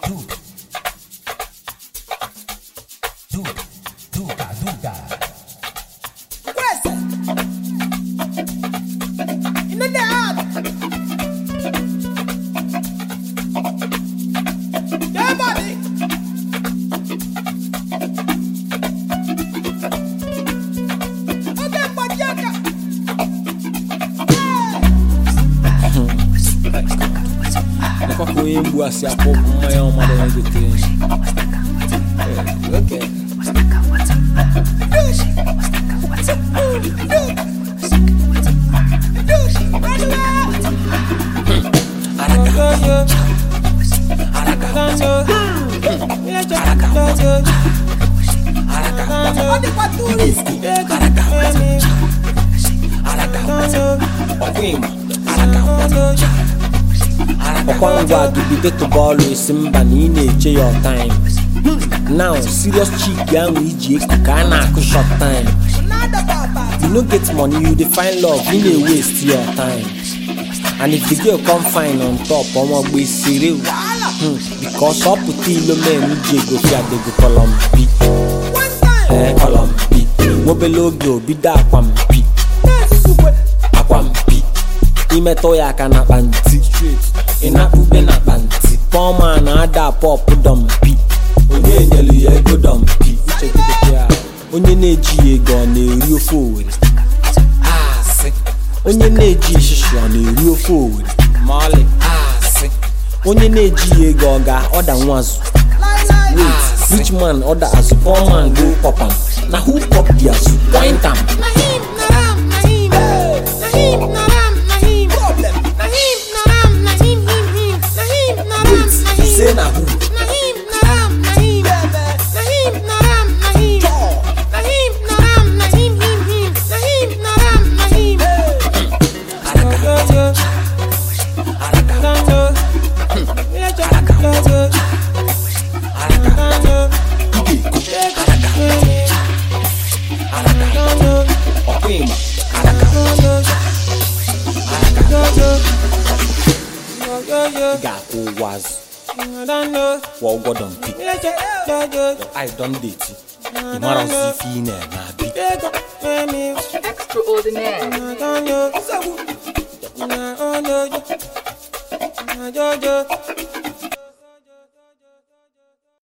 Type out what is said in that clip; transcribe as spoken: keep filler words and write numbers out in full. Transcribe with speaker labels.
Speaker 1: Se a pouco amanhã uma da de três. Ok. Okwangwa gibide to ball is mba ni na-eche your time. Now serious chick ya nwe iji eku ka a na-akụ short time. You no get money, you define love, you dey waste your time. And if the girl come fine on top, ọmọ gbe sere o. Because up to ilo men ije go fi adego kolombi. Eh kolombi. Mobile oge obi da akwampi. Akwampi. Imeto ya ka na panti. Inakube na panti. Poma na ada pop dumpy. Onye nyelu ya ego dumpy. Onye na-eji ego ọ na-eri ofe Owerri. Asị. Onye na-eji ishishi ọ na-eri ofe Owerri. Mali. Asị. Onye na-eji ego ọ ga-ọda nwazu. Wait, rich man order azụ, poor man go pop am. Na who pop the azụ? Point am.
Speaker 2: Nahim naram nahim. Nahim naram nahim. Problem. Nahim naram nahim him him. Nahim naram nahim.
Speaker 1: Say na who?
Speaker 2: Nahim naram nahim. Nahim naram nahim. Nahim naram nahim him him. Nahim naram nahim. Araka. Araka.
Speaker 1: Gaku was well got on pick. I don't date you. Tomorrow see fine na big.
Speaker 2: Extraordinaire.